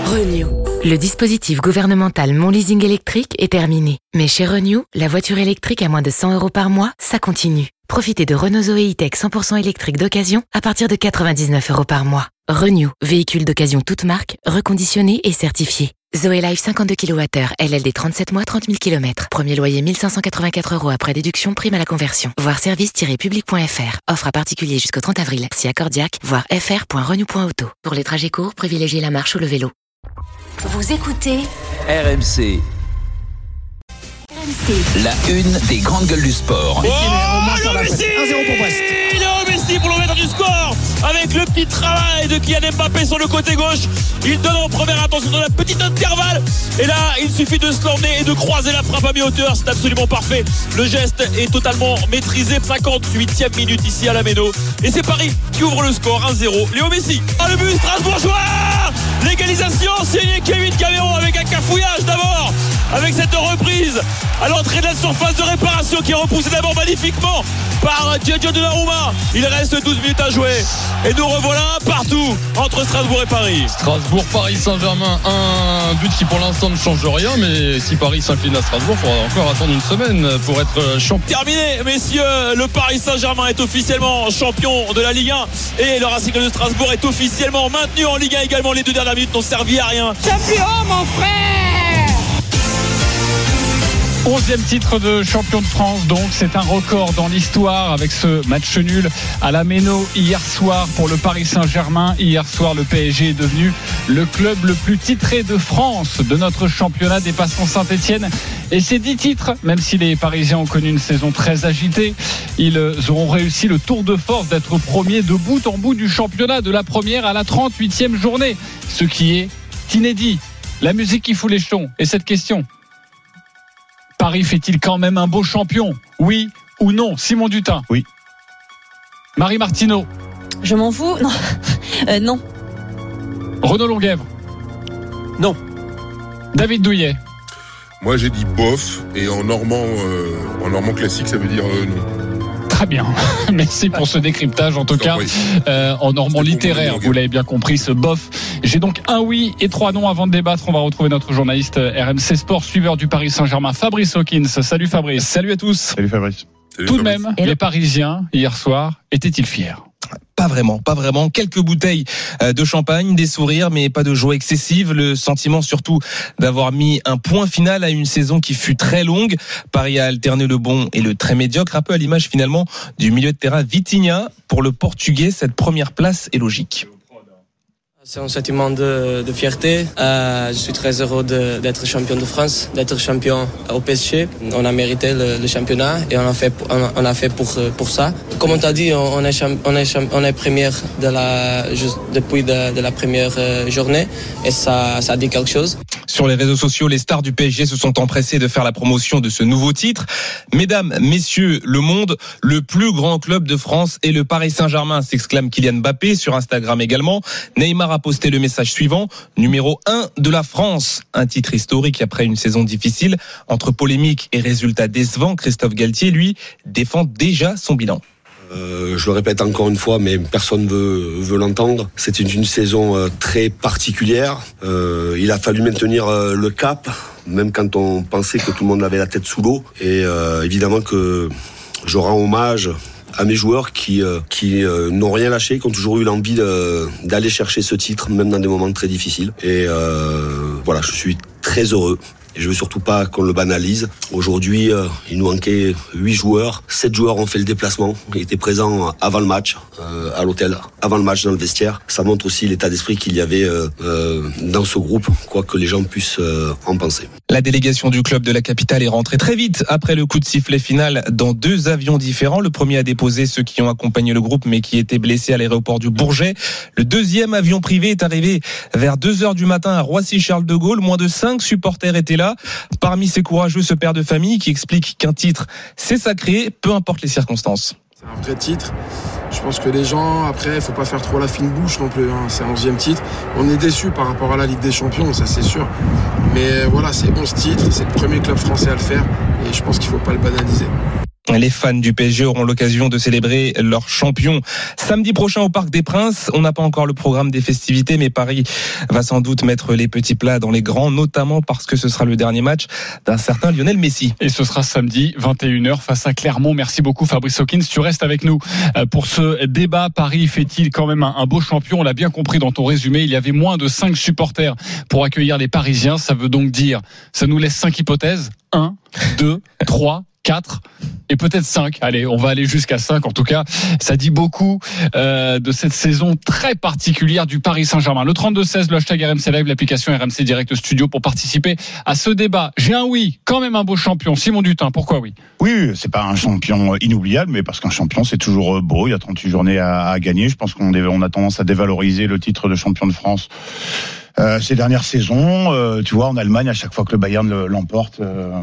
Renew. Le dispositif gouvernemental Mon Leasing électrique est terminé. Mais chez Renew, la voiture électrique à moins de 100 € par mois, ça continue. Profitez de Renault Zoe E-Tech 100% électrique d'occasion à partir de 99 € par mois. Renew, véhicule d'occasion toute marque, reconditionné et certifié. Zoe Life 52 kWh, LLD 37 mois, 30 000 km. Premier loyer 1 584 € après déduction, prime à la conversion. Voir service-public.fr. Offre à particulier jusqu'au 30 avril. Si accordiaque, voir fr.renew.auto. Pour les trajets courts, privilégiez la marche ou le vélo. Vous écoutez RMC. La une des grandes gueules du sport. Léo Messi 1-0 pour Brest. Léo Messi pour le mettre du score avec le petit travail de Kylian Mbappé sur le côté gauche. Il donne en première intention dans la petite intervalle. Et là, il suffit de se l'emmener et de croiser la frappe à mi-hauteur. C'est absolument parfait. Le geste est totalement maîtrisé. 58e minute ici à la Méno. Et c'est Paris qui ouvre le score 1-0. Léo Messi. Ah, le but strasbourgeois. L'égalisation, signé Kevin Gamero avec un cafouillage d'abord. Avec cette reprise à l'entrée de la surface de réparation qui est repoussée d'abord magnifiquement par Giorgio Donnarumma. Il reste 12 minutes à jouer et nous revoilà partout entre Strasbourg et Paris. Strasbourg, Paris Saint-Germain, un but qui pour l'instant ne change rien, mais si Paris s'incline à Strasbourg, il faudra encore attendre une semaine pour être champion. Terminé, messieurs, le Paris Saint-Germain est officiellement champion de la Ligue 1 et le Racing de Strasbourg est officiellement maintenu en Ligue 1 également. Les 2 dernières minutes n'ont servi à rien. Champion, mon frère! 11e titre de champion de France, donc c'est un record dans l'histoire avec ce match nul à la Méno hier soir pour le Paris Saint-Germain. Hier soir, le PSG est devenu le club le plus titré de France de notre championnat, dépassant Saint-Etienne. Et ces 10 titres, même si les Parisiens ont connu une saison très agitée, ils auront réussi le tour de force d'être premiers de bout en bout du championnat, de la première à la 38e journée, ce qui est inédit. La musique qui fout les jetons. Et cette question: Paris fait-il quand même un beau champion? Oui ou non? Simon Dutin? Oui. Marie Martineau? Je m'en fous. Non. Non. Renaud Longuèvre? Non. David Douillet? Moi j'ai dit bof, et en normand classique ça veut dire non. Très bien, merci pour ce décryptage en tout cas en normand littéraire, vous l'avez bien compris, ce bof. J'ai donc un oui et 3 non. Avant de débattre, on va retrouver notre journaliste RMC Sport, suiveur du Paris Saint-Germain, Fabrice Hawkins. Salut Fabrice. Salut à tous. Salut Fabrice. Tout de même, les Parisiens hier soir étaient-ils fiers? Pas vraiment. Quelques bouteilles de champagne, des sourires, mais pas de joie excessive. Le sentiment surtout d'avoir mis un point final à une saison qui fut très longue. Paris a alterné le bon et le très médiocre, un peu à l'image finalement du milieu de terrain Vitinha. Pour le Portugais, cette première place est logique. C'est un sentiment de fierté. Je suis très heureux d'être champion de France, d'être champion au PSG. On a mérité le championnat et on a fait pour ça. Comme on t'a dit, on est première depuis la première journée et ça dit quelque chose. Sur les réseaux sociaux, les stars du PSG se sont empressés de faire la promotion de ce nouveau titre. Mesdames, messieurs, le monde, le plus grand club de France est le Paris Saint-Germain, s'exclame Kylian Mbappé sur Instagram également. Neymar a posté le message suivant: numéro 1 de la France. Un titre historique après une saison difficile. Entre polémiques et résultats décevants, Christophe Galtier, lui, défend déjà son bilan. Je le répète encore une fois, mais personne veut l'entendre. C'était une saison très particulière. Il a fallu maintenir le cap, même quand on pensait que tout le monde avait la tête sous l'eau. Et évidemment que je rends hommage à mes joueurs qui n'ont rien lâché, qui ont toujours eu l'envie d'aller chercher ce titre, même dans des moments très difficiles. Et voilà, je suis très heureux. Et je veux surtout pas qu'on le banalise. Aujourd'hui, il nous manquait 8 joueurs. 7 joueurs ont fait le déplacement. Ils étaient présents avant le match, à l'hôtel, avant le match dans le vestiaire. Ça montre aussi l'état d'esprit qu'il y avait dans ce groupe, quoi que les gens puissent en penser. La délégation du club de la capitale est rentrée très vite après le coup de sifflet final dans 2 avions différents. Le premier a déposé ceux qui ont accompagné le groupe mais qui étaient blessés à l'aéroport du Bourget. Le deuxième avion privé est arrivé vers 2h du matin à Roissy-Charles de Gaulle. Moins de 5 supporters étaient là. Parmi ces courageux, ce père de famille qui explique qu'un titre, c'est sacré, peu importe les circonstances. C'est un vrai titre. Je pense que les gens, après, il ne faut pas faire trop la fine bouche non plus. C'est un 11e titre. On est déçus par rapport à la Ligue des Champions, ça c'est sûr. Mais voilà, c'est 11 titres. C'est le premier club français à le faire. Et je pense qu'il ne faut pas le banaliser. Les fans du PSG auront l'occasion de célébrer leur champion samedi prochain au Parc des Princes. On n'a pas encore le programme des festivités, mais Paris va sans doute mettre les petits plats dans les grands, notamment parce que ce sera le dernier match d'un certain Lionel Messi. Et ce sera samedi 21h face à Clermont. Merci beaucoup Fabrice Hawkins. Tu restes avec nous pour ce débat. Paris fait-il quand même un beau champion? On l'a bien compris dans ton résumé. Il y avait moins de 5 supporters pour accueillir les Parisiens. Ça veut donc dire, ça nous laisse 5 hypothèses. 1, 2, 3, 4 et peut-être 5. Allez, on va aller jusqu'à 5. En tout cas, ça dit beaucoup de cette saison très particulière du Paris Saint-Germain. Le 32-16, le hashtag RMC Live, l'application RMC Direct Studio pour participer à ce débat. J'ai un oui, quand même un beau champion. Simon Dutin, pourquoi oui? Oui, c'est pas un champion inoubliable, mais parce qu'un champion, c'est toujours beau. Il y a 38 journées à gagner. Je pense qu'on a tendance à dévaloriser le titre de champion de France ces dernières saisons. Tu vois, en Allemagne, à chaque fois que le Bayern l'emporte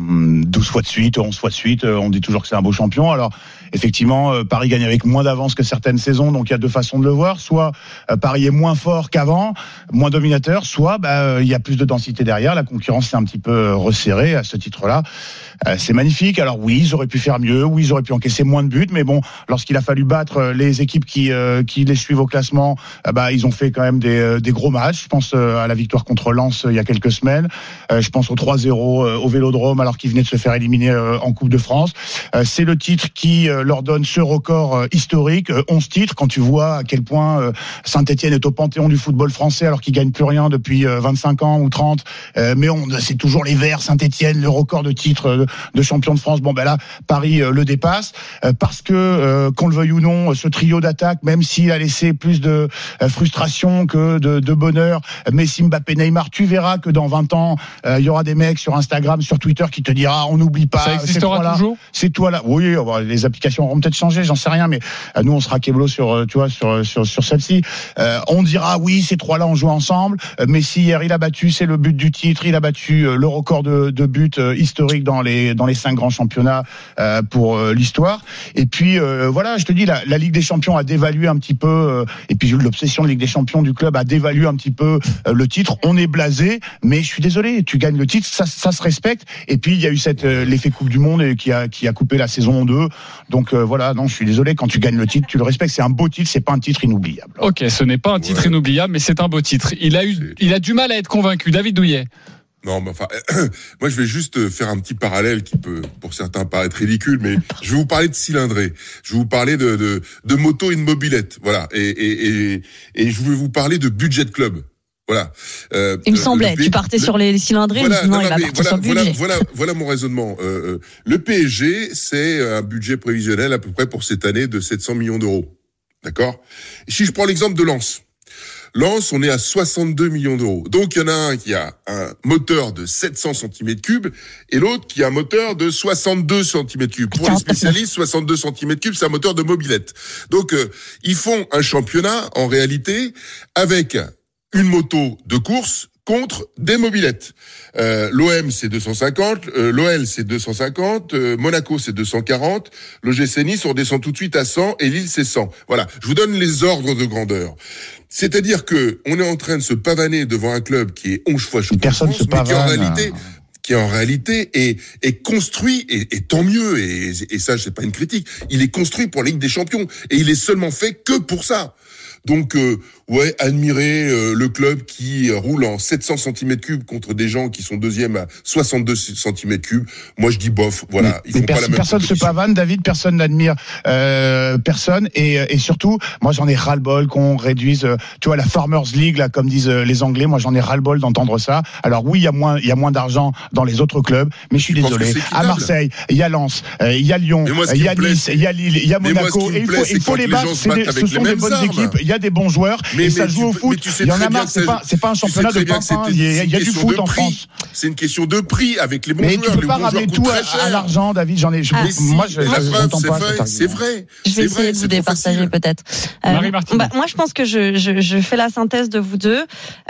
12 fois de suite, 11 fois de suite, on dit toujours que c'est un beau champion. Alors effectivement, Paris gagne avec moins d'avance que certaines saisons, donc il y a deux façons de le voir. Soit Paris est moins fort qu'avant, moins dominateur, soit il y a plus de densité derrière, la concurrence s'est un petit peu resserrée à ce titre-là. C'est magnifique. Alors oui, ils auraient pu faire mieux, oui, ils auraient pu encaisser moins de buts, mais bon, lorsqu'il a fallu battre les équipes qui les suivent au classement, ils ont fait quand même des gros matchs. Je pense à la victoire contre Lens il y a quelques semaines. Je pense au 3-0 au Vélodrome alors qu'ils venaient de se faire éliminer en Coupe de France. C'est le titre qui leur donne ce record historique, 11 titres. Quand tu vois à quel point Saint-Etienne est au panthéon du football français alors qu'ils gagnent plus rien depuis 25 ans ou 30, mais c'est toujours les Verts, Saint-Etienne, le record de titres de champion de France. Bon là, Paris le dépasse parce que qu'on le veuille ou non, ce trio d'attaque, même s'il a laissé plus de frustration que de bonheur, Messi, Mbappé, Neymar, tu verras que dans 20 ans, il y aura des mecs sur Instagram, sur Twitter qui te dira on n'oublie pas. Ça existera toujours. C'est toi là. Oui, les applications auront peut-être changé, j'en sais rien, mais nous on sera Keblo sur celle-ci. On dira oui, ces trois-là ont joué ensemble. Messi hier, il a battu, c'est le but du titre, il a battu le record de buts historique dans les 5 grands championnats pour l'histoire. Et puis voilà, je te dis, la Ligue des Champions a dévalué un petit peu, et puis l'obsession de Ligue des Champions du club a dévalué un petit peu le titre. On est blasé, mais je suis désolé, tu gagnes le titre, ça se respecte. Et puis il y a eu l'effet Coupe du Monde qui a coupé la saison en deux. Donc voilà, non, je suis désolé, quand tu gagnes le titre, tu le respectes. C'est un beau titre, c'est pas un titre inoubliable. Ok, ce n'est pas un titre inoubliable, mais c'est un beau titre. Il a du mal à être convaincu. David Douillet. Non, mais enfin, moi je vais juste faire un petit parallèle qui peut, pour certains, paraître ridicule, mais je vais vous parler de cylindrée. Je vais vous parler de moto et de mobilette, voilà. Et je vais vous parler de budget club. Voilà. Il me semblait, tu partais sur les cylindrées, voilà, sinon il va partir sur le budget. Voilà mon raisonnement. Le PSG, c'est un budget prévisionnel à peu près pour cette année de 700 millions d'euros. D'accord? Et si je prends l'exemple de Lens, on est à 62 millions d'euros. Donc, il y en a un qui a un moteur de 700 cm3 et l'autre qui a un moteur de 62 cm3. Pour les spécialistes, 62 cm3, c'est un moteur de mobilette. Donc, ils font un championnat, en réalité, avec une moto de course contre des mobilettes. L'OM c'est 250, l'OL c'est 250, Monaco c'est 240, l'OGC Nice on redescend tout de suite à 100 et Lille c'est 100. Voilà, je vous donne les ordres de grandeur. C'est-à-dire que on est en train de se pavaner devant un club qui est 11 fois champion de France, mais qui en réalité est construit, et tant mieux, et ça c'est pas une critique, il est construit pour la Ligue des Champions, et il est seulement fait que pour ça. Donc, admirer le club qui roule en 700 cm3 contre des gens qui sont deuxième à 62 cm3. Moi, je dis bof, voilà. Ils font pas la même personne se pavane, David, personne n'admire personne. Et surtout, moi, j'en ai ras-le-bol qu'on réduise, tu vois, la Farmers League, là, comme disent les Anglais. Moi, j'en ai ras-le-bol d'entendre ça. Alors oui, il y a moins d'argent dans les autres clubs, mais je suis désolé. À Marseille, il y a Lens, il y a Lyon, il y a Nice, il y a Lille, il y a Monaco. Et il faut les battre. Ce sont des bonnes équipes. Il y a des bons joueurs, et ça joue au foot. Il y en a marre, c'est pas un championnat de pimpin. Il y a du foot en France. C'est une question de prix avec les bons joueurs. Mais tu peux pas ramener tout à l'argent, David. Moi, je n'entends pas. C'est vrai. Je vais essayer de vous départager peut-être. Moi, je pense que je fais la synthèse de vous deux.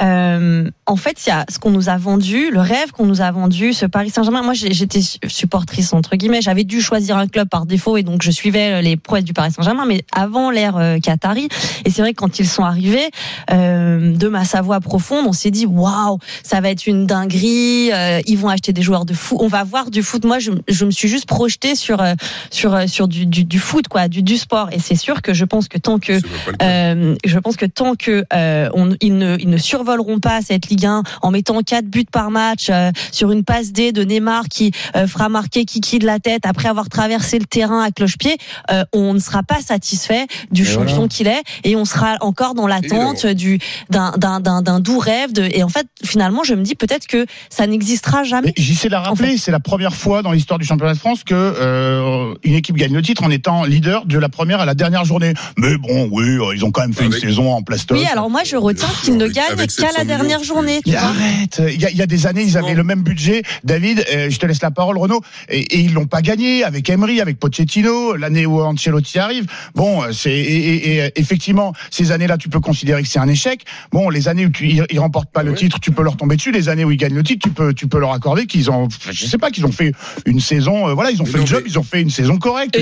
En fait, il y a ce qu'on nous a vendu, le rêve qu'on nous a vendu, ce Paris Saint-Germain. Moi, j'étais supportrice entre guillemets. J'avais dû choisir un club par défaut, et donc je suivais les prouesses du Paris Saint-Germain, mais avant l'ère Qatari. Et c'est vrai vrai que quand ils sont arrivés, de ma Savoie profonde, on s'est dit waouh, ça va être une dinguerie. Ils vont acheter des joueurs de foot. On va voir du foot. Moi, je me suis juste projetée sur du foot, quoi, du sport. Et c'est sûr que je pense que tant que ils ne survoleront pas cette Ligue 1 en mettant 4 buts par match sur une passe D de Neymar qui fera marquer Kiki de la tête après avoir traversé le terrain à cloche-pied, on ne sera pas satisfait du champion qu'il est et on sera encore dans l'attente d'un doux rêve et en fait finalement je me dis peut-être que ça n'existera jamais. JC l'a rappelé, c'est la première fois dans l'histoire du championnat de France que une équipe gagne le titre en étant leader de la première à la dernière journée. Mais bon, oui, ils ont quand même fait une saison en plastoc. Oui, alors moi je retiens qu'ils ne gagnent qu'à la dernière journée. Arrête, il y a des années ils avaient le même budget. David, je te laisse la parole, Renaud, et ils l'ont pas gagné avec Emery, avec Pochettino, l'année où Ancelotti arrive. Bon, et effectivement ces années-là tu peux considérer que c'est un échec. Bon, les années où ils remportent pas le titre, tu peux leur tomber dessus. Les années où ils gagnent le titre, tu peux leur accorder qu'ils ont, je sais pas, qu'ils ont fait une saison. Voilà, ils ont fait le job, ils ont fait une saison correcte.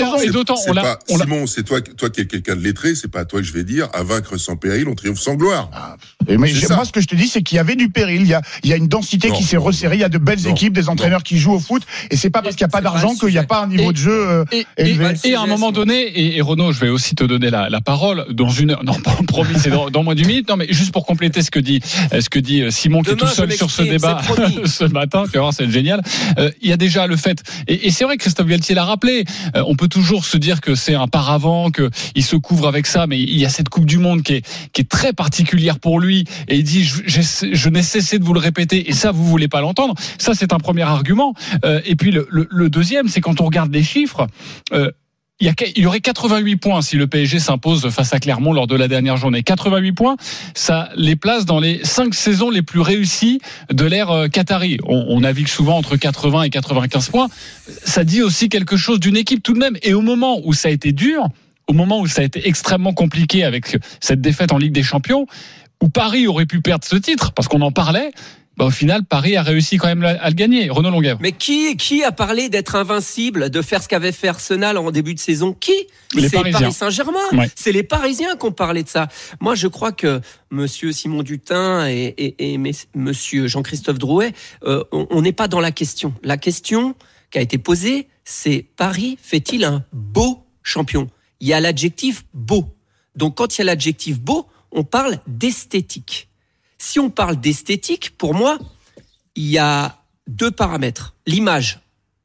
Simon, c'est toi qui es quelqu'un de lettré, c'est pas à toi que je vais dire. À vaincre sans péril, on triomphe sans gloire. Mais moi, ce que je te dis, c'est qu'il y avait du péril. Il y a une densité qui s'est resserrée. Il y a de belles équipes, des entraîneurs qui jouent au foot. Et c'est pas parce qu'il n'y a pas d'argent qu'il n'y a pas un niveau de jeu élevé. Et à un moment donné, et Renaud, je vais aussi te donner la parole dans une heure. Non, promis, c'est dans moins d'une minute. Non, mais juste pour compléter ce que dit Simon, qui est tout seul sur ce débat ce matin. Tu vas voir, c'est génial. Il y a déjà le fait, et c'est vrai que Christophe Galtier l'a rappelé. On peut toujours se dire que c'est un paravent, qu'il se couvre avec ça, mais il y a cette Coupe du Monde qui est très particulière pour lui. Et il dit, je n'ai cessé de vous le répéter, et ça, vous voulez pas l'entendre. Ça, c'est un premier argument. Et puis le deuxième, c'est quand on regarde les chiffres. Il y aurait 88 points si le PSG s'impose face à Clermont lors de la dernière journée. 88 points, ça les place dans les 5 saisons les plus réussies de l'ère qatari. On navigue souvent entre 80 et 95 points. Ça dit aussi quelque chose d'une équipe tout de même. Et au moment où ça a été dur, au moment où ça a été extrêmement compliqué avec cette défaite en Ligue des Champions, où Paris aurait pu perdre ce titre, parce qu'on en parlait, au final, Paris a réussi quand même à le gagner. Renaud Longuet. Mais qui a parlé d'être invincible, de faire ce qu'avait fait Arsenal en début de saison? C'est Paris Saint-Germain. Ouais. C'est les Parisiens qui ont parlé de ça. Moi, je crois que Monsieur Simon Dutin et Monsieur Jean-Christophe Drouet, on n'est pas dans la question. La question qui a été posée, c'est Paris fait-il un beau champion? Il y a l'adjectif beau. Donc, quand il y a l'adjectif beau, on parle d'esthétique. Si on parle d'esthétique, pour moi, il y a 2 paramètres. L'image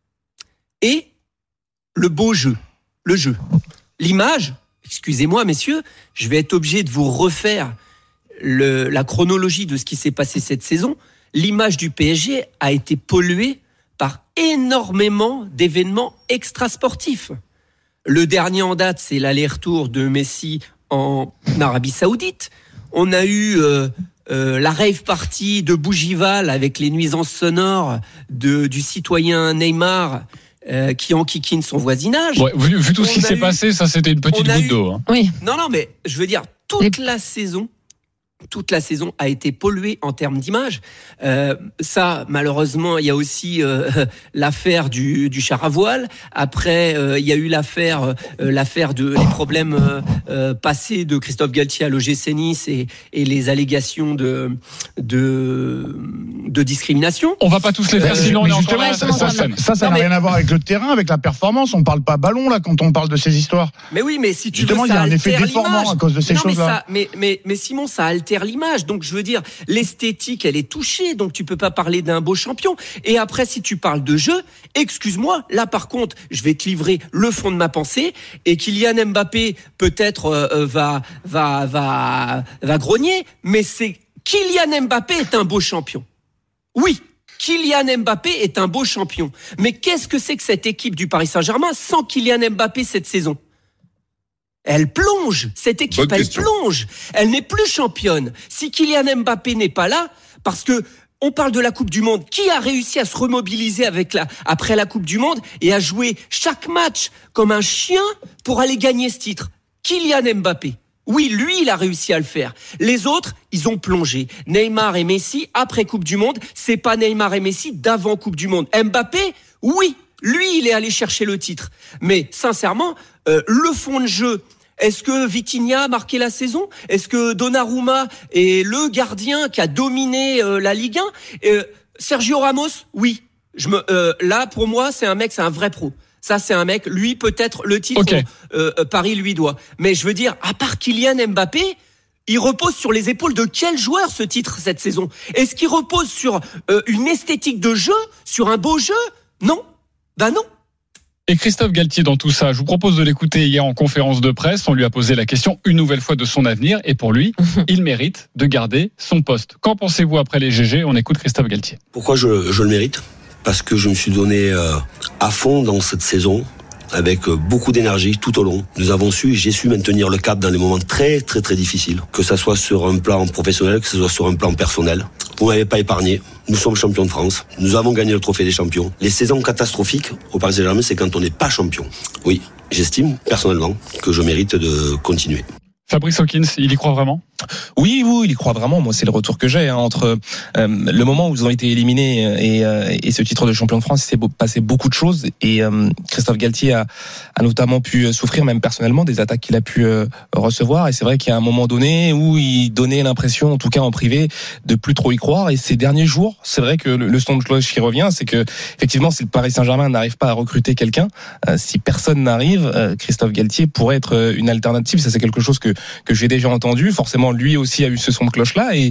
et le beau jeu. Le jeu. L'image, excusez-moi messieurs, je vais être obligé de vous refaire la chronologie de ce qui s'est passé cette saison. L'image du PSG a été polluée par énormément d'événements extrasportifs. Le dernier en date, c'est l'aller-retour de Messi en Arabie Saoudite. On a eu la rave party de Bougival avec les nuisances sonores du citoyen Neymar qui enquiquine son voisinage. Ouais, vu tout ce qui s'est passé, ça c'était une petite goutte d'eau. Hein. Oui. Non, mais je veux dire, toute la saison a été polluée en termes d'image. Ça, malheureusement, il y a aussi l'affaire du char à voile. Après, il y a eu l'affaire les problèmes passés de Christophe Galtier à l'OGC Nice et les allégations de discrimination. On va pas tous les faire, sinon on est encore là. Ça n'a rien à voir avec le terrain, avec la performance. On parle pas ballon là quand on parle de ces histoires. Mais oui, mais si tu justement, veux, il y a un effet déformant à cause de ces choses-là. Mais Simon, ça altère l'image. Donc je veux dire, l'esthétique, elle est touchée. Donc tu peux pas parler d'un beau champion. Et après, si tu parles de jeu, excuse-moi, là par contre, je vais te livrer le fond de ma pensée. Et Kylian Mbappé peut-être va grogner, mais Kylian Mbappé est un beau champion. Oui. Kylian Mbappé est un beau champion. Mais qu'est-ce que c'est que cette équipe du Paris Saint-Germain sans Kylian Mbappé cette saison? Elle plonge, cette équipe, elle plonge. Elle n'est plus championne. Si Kylian Mbappé n'est pas là, parce que on parle de la Coupe du Monde, qui a réussi à se remobiliser après la Coupe du Monde et à jouer chaque match comme un chien pour aller gagner ce titre? Kylian Mbappé. Oui, lui, il a réussi à le faire. Les autres, ils ont plongé. Neymar et Messi, après Coupe du Monde, c'est pas Neymar et Messi d'avant Coupe du Monde. Mbappé, oui, lui, il est allé chercher le titre. Mais sincèrement, le fond de jeu, Est-ce que Vitinha a marqué la saison? Est-ce que Donnarumma est le gardien qui a dominé la Ligue 1? Sergio Ramos, oui. Là, pour moi, c'est un vrai pro. Ça, c'est un mec, lui, peut-être le titre, Paris lui doit. Mais je veux dire, à part Kylian Mbappé, il repose sur les épaules de quel joueur ce titre cette saison? Est-ce qu'il repose sur une esthétique de jeu, sur un beau jeu? Non. Ben non. Et Christophe Galtier dans tout ça, je vous propose de l'écouter hier en conférence de presse. On lui a posé la question une nouvelle fois de son avenir et pour lui, il mérite de garder son poste. Qu'en pensez-vous après les GG? On écoute Christophe Galtier. Pourquoi je le mérite? Parce que je me suis donné à fond dans cette saison, avec beaucoup d'énergie tout au long. J'ai su maintenir le cap dans les moments très très très difficiles, que ça soit sur un plan professionnel, que ce soit sur un plan personnel. Vous m'avez pas épargné. Nous sommes champions de France. Nous avons gagné le trophée des champions. Les saisons catastrophiques au Paris Saint-Germain, c'est quand on n'est pas champion. Oui, j'estime personnellement que je mérite de continuer. Fabrice Hawkins, il y croit vraiment? Oui, il y croit vraiment. Moi, c'est le retour que j'ai entre le moment où ils ont été éliminés et ce titre de champion de France. Il s'est passé beaucoup de choses et Christophe Galtier a notamment pu souffrir, même personnellement, des attaques qu'il a pu recevoir. Et c'est vrai qu'il y a un moment donné où il donnait l'impression, en tout cas en privé, de plus trop y croire. Et ces derniers jours, c'est vrai que le son de cloche qui revient, c'est que effectivement, si le Paris Saint-Germain n'arrive pas à recruter quelqu'un, si personne n'arrive, Christophe Galtier pourrait être une alternative. Ça, c'est quelque chose que j'ai déjà entendu. Forcément, lui aussi a eu ce son de cloche-là. Et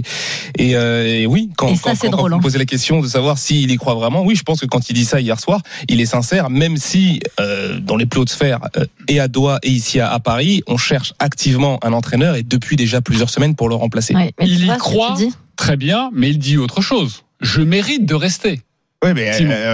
oui, quand vous me posez la question de savoir s'il y croit vraiment, oui, je pense que quand il dit ça hier soir, il est sincère, même si dans les plus hautes sphères, et à Doha et ici à Paris, on cherche activement un entraîneur et depuis déjà plusieurs semaines pour le remplacer. Oui, il y croit très bien, mais il dit autre chose. Je mérite de rester. Oui, mais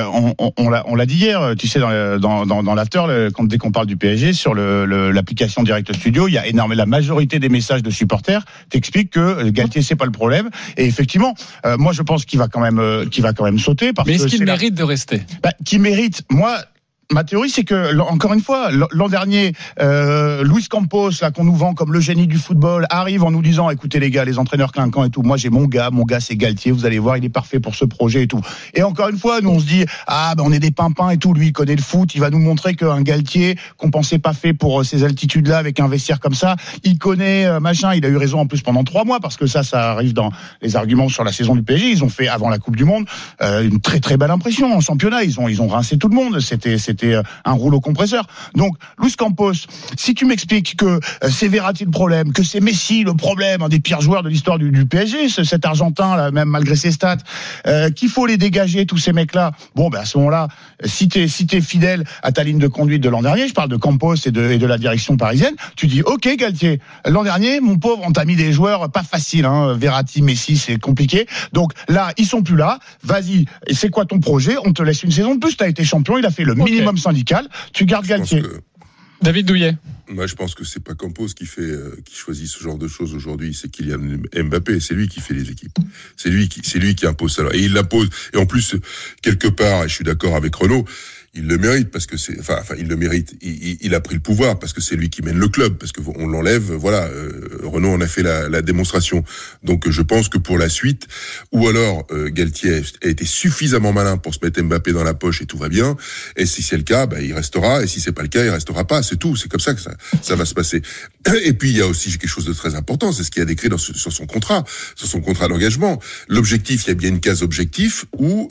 on l'a dit hier, tu sais, dans l'after, dès qu'on parle du PSG, sur l'application Direct Studio, il y a la majorité des messages de supporters t'expliquent que Galtier, c'est pas le problème. Et effectivement, moi, je pense qu'il va quand même sauter. Mais est-ce qu'il mérite de rester? Qui mérite, moi... Ma théorie, c'est que, encore une fois, l'an dernier, Luis Campos, là, qu'on nous vend comme le génie du football, arrive en nous disant, écoutez les gars, les entraîneurs clinquants et tout, moi j'ai mon gars c'est Galtier, vous allez voir, il est parfait pour ce projet et tout. Et encore une fois, nous on se dit, on est des pimpins et tout, lui il connaît le foot, il va nous montrer qu'un Galtier, qu'on pensait pas fait pour ces altitudes-là, avec un vestiaire comme ça, il connaît, machin, il a eu raison en plus pendant 3 mois, parce que ça arrive dans les arguments sur la saison du PSG, ils ont fait, avant la Coupe du Monde, une très très belle impression en championnat, ils ont rincé tout le monde, c'était un rouleau compresseur. Donc, Luis Campos, si tu m'expliques que c'est Verratti le problème, que c'est Messi le problème, un des pires joueurs de l'histoire du PSG, cet Argentin, là, même malgré ses stats, qu'il faut les dégager, tous ces mecs-là, à ce moment-là, si t'es fidèle à ta ligne de conduite de l'an dernier, je parle de Campos et de la direction parisienne, tu dis, ok Galtier, l'an dernier, mon pauvre, on t'a mis des joueurs pas faciles, Verratti, Messi, c'est compliqué. Donc là, ils sont plus là. Vas-y, et c'est quoi ton projet? On te laisse une saison de plus, t'as été champion, il a fait le minimum syndical. Tu gardes Galtier. David Douillet. Moi, je pense que c'est pas Campos qui choisit ce genre de choses aujourd'hui, c'est Kylian Mbappé. C'est lui qui fait les équipes. C'est lui qui impose ça. Et il l'impose. Et en plus, quelque part, et je suis d'accord avec Renaud, il le mérite parce que il le mérite. Il a pris le pouvoir parce que c'est lui qui mène le club, parce que on l'enlève. Voilà, Renaud en a fait la démonstration. Donc je pense que pour la suite, ou alors Galtier a été suffisamment malin pour se mettre Mbappé dans la poche et tout va bien. Et si c'est le cas, il restera. Et si c'est pas le cas, il restera pas. C'est tout. C'est comme ça que ça va se passer. Et puis il y a aussi quelque chose de très important, c'est ce qu'il y a décrit sur son contrat d'engagement. L'objectif, il y a bien une case objectif où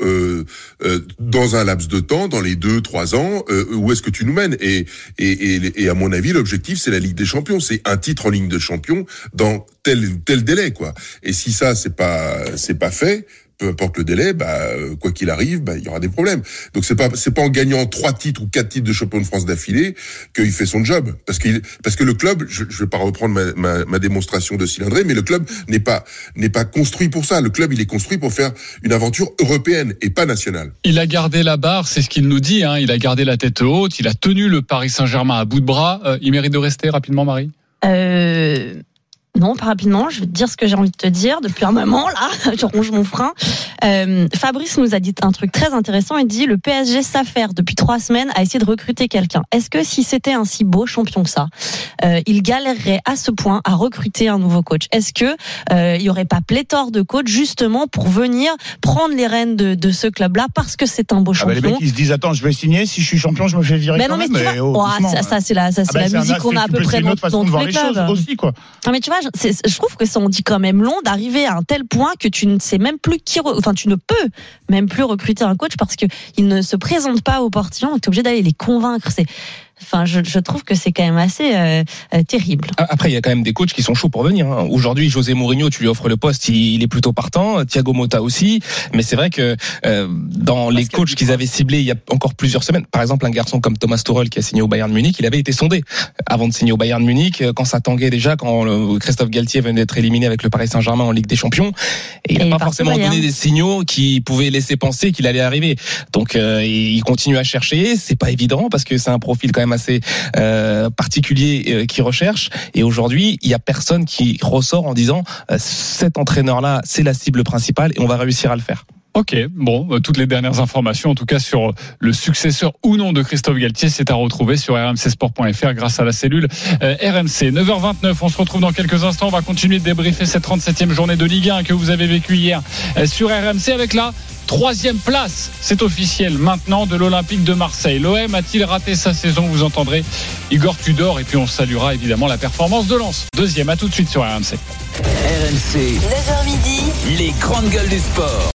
dans un laps de temps, dans les 2-3 ans, où est-ce que tu nous mènes? Et à mon avis, l'objectif, c'est la Ligue des Champions. C'est un titre en Ligue de Champions dans tel délai, quoi. Et si ça, c'est pas fait, peu importe le délai, quoi qu'il arrive, il y aura des problèmes. Donc c'est pas en gagnant 3 titres ou 4 titres de champion de France d'affilée qu'il fait son job. Parce que le club, je vais pas reprendre ma démonstration de cylindrée, mais le club n'est pas construit pour ça. Le club, il est construit pour faire une aventure européenne et pas nationale. Il a gardé la barre, c'est ce qu'il nous dit, il a gardé la tête haute, il a tenu le Paris Saint-Germain à bout de bras. Il mérite de rester rapidement, Marie? Non, pas rapidement. Je vais te dire ce que j'ai envie de te dire depuis un moment là. Je ronge mon frein. Fabrice nous a dit un truc très intéressant. Il dit le PSG s'affaire depuis 3 semaines à essayer de recruter quelqu'un. Est-ce que si c'était un si beau champion que ça, il galérerait à ce point à recruter un nouveau coach? Est-ce que il y aurait pas pléthore de coachs justement pour venir prendre les rênes de ce club-là parce que c'est un beau champion? Les mecs ils se disent attends, je vais signer, si je suis champion, je me fais virer. Non, mais ça c'est la musique qu'on a à peu près dans tous les clubs aussi, quoi. Non, mais tu vois, je trouve que ça en dit quand même long d'arriver à un tel point que tu ne sais même plus tu ne peux même plus recruter un coach parce que il ne se présente pas aux portillons et t'es obligé d'aller les convaincre. Je trouve que c'est quand même assez terrible. Après, il y a quand même des coachs qui sont chauds pour venir. Aujourd'hui, José Mourinho, tu lui offres le poste, il est plutôt partant. Thiago Motta aussi. Mais c'est vrai que dans les coachs qu'ils avaient ciblés il y a encore plusieurs semaines, par exemple, un garçon comme Thomas Tuchel qui a signé au Bayern Munich, il avait été sondé avant de signer au Bayern Munich, quand ça tanguait déjà, quand Christophe Galtier venait d'être éliminé avec le Paris Saint-Germain en Ligue des Champions. Et il n'a pas forcément donné des signaux qui pouvaient laisser penser qu'il allait arriver. Donc, il continue à chercher. C'est pas évident parce que c'est un profil quand même assez particulier qui recherche, et aujourd'hui il y a personne qui ressort en disant cet entraîneur-là c'est la cible principale et on va réussir à le faire. Ok, bon, toutes les dernières informations en tout cas sur le successeur ou non de Christophe Galtier, c'est à retrouver sur rmcsport.fr grâce à la cellule RMC. 9h29, on se retrouve dans quelques instants, on va continuer de débriefer cette 37e journée de Ligue 1 que vous avez vécue hier sur RMC avec la 3e place, c'est officiel maintenant, de l'Olympique de Marseille. L'OM a-t-il raté sa saison? Vous entendrez Igor Tudor et puis on saluera évidemment la performance de Lens. 2e, à tout de suite sur RMC. RMC, 9h midi, les grandes gueules du sport.